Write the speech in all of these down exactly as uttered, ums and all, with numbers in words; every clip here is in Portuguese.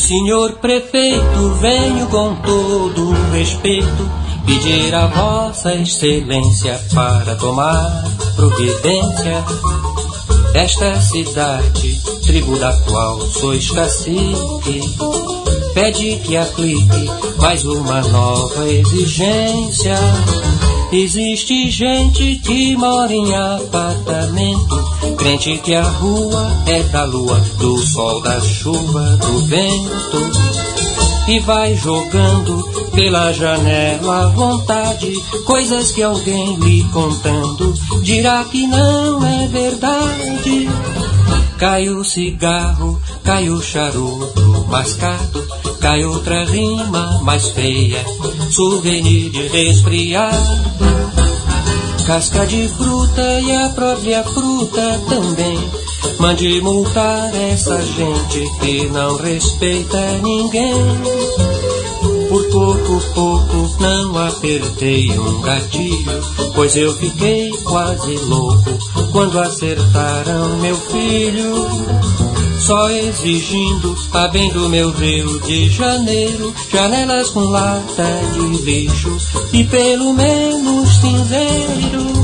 Senhor prefeito, venho com todo o respeito pedir a vossa excelência para tomar providência desta cidade, tribo da qual sois cacique. Pede que aplique mais uma nova exigência. Existe gente que mora em apartamento, crente que a rua é da lua, do sol, da chuva, do vento, e vai jogando pela janela à vontade coisas que alguém lhe contando dirá que não é verdade. Cai o cigarro, cai o charuto mascado, cai outra rima mais feia, souvenir de resfriado. Casca de fruta e a própria fruta também. Mande multar essa gente que não respeita ninguém. Por pouco, pouco não apertei um gatilho, pois eu fiquei quase louco quando acertaram meu filho. Só exigindo a bem do meu Rio de Janeiro, janelas com lata de lixo e pelo menos cinzeiro.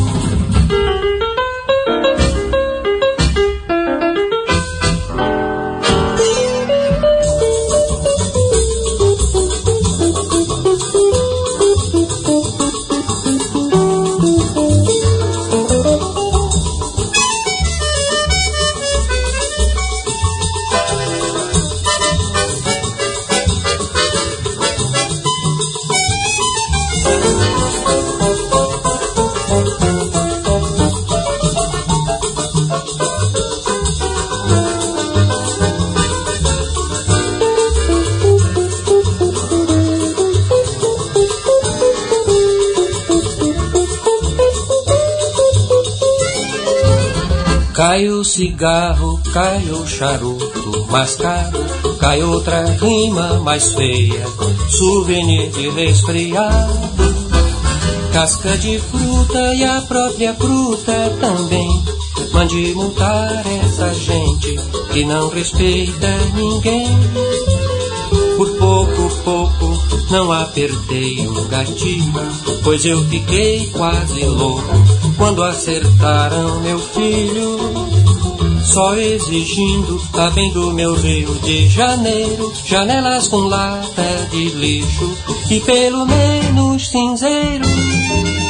Cai o cigarro, cai o charuto mascado, cai outra rima mais feia, souvenir de resfriado. Casca de fruta e a própria fruta também. Mande multar essa gente que não respeita ninguém. Por pouco, pouco não apertei o gatilho, pois eu fiquei quase louco quando acertaram meu filho. Só exigindo a bem do meu Rio de Janeiro, janelas com lata de lixo e pelo menos cinzeiro.